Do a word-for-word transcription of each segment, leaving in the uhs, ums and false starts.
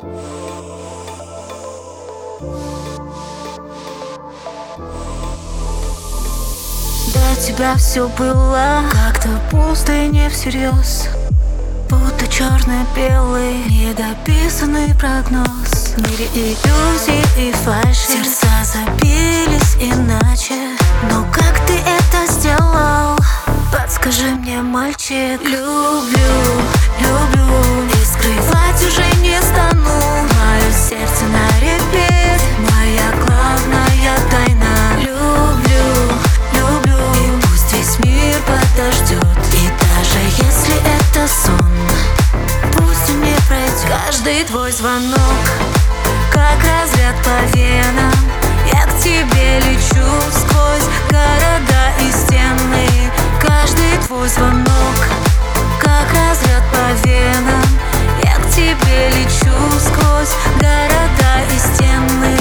До тебя все было как-то пусто и не всерьез, будто черно-белый недописанный прогноз. В мире иллюзий и фальши сердца забились иначе. Но как ты это сделал? Подскажи мне, мальчик. Люблю, люблю, и скрывать уже не стану. Мое сердце на репит, моя главная тайна. Люблю, люблю, и пусть весь мир подождет. И даже если это сон, пусть он не пройдет. Каждый твой звонок как разряд по венам. Я к тебе лечу сквозь города и стены. Каждый твой звонок как разряд по венам. Я к тебе лечу сквозь города и стены.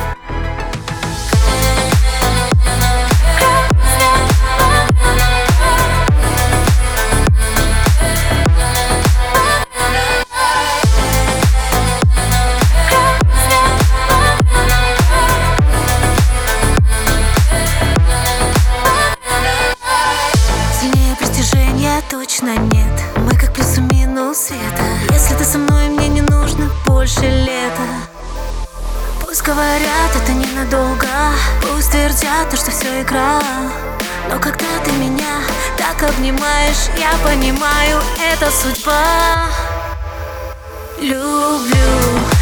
Точно нет, мы как плюс и минус света. Если ты со мной, мне не нужно больше лета. Пусть говорят, это ненадолго, пусть твердят, то, что все игра. Но когда ты меня так обнимаешь, я понимаю, это судьба. Люблю.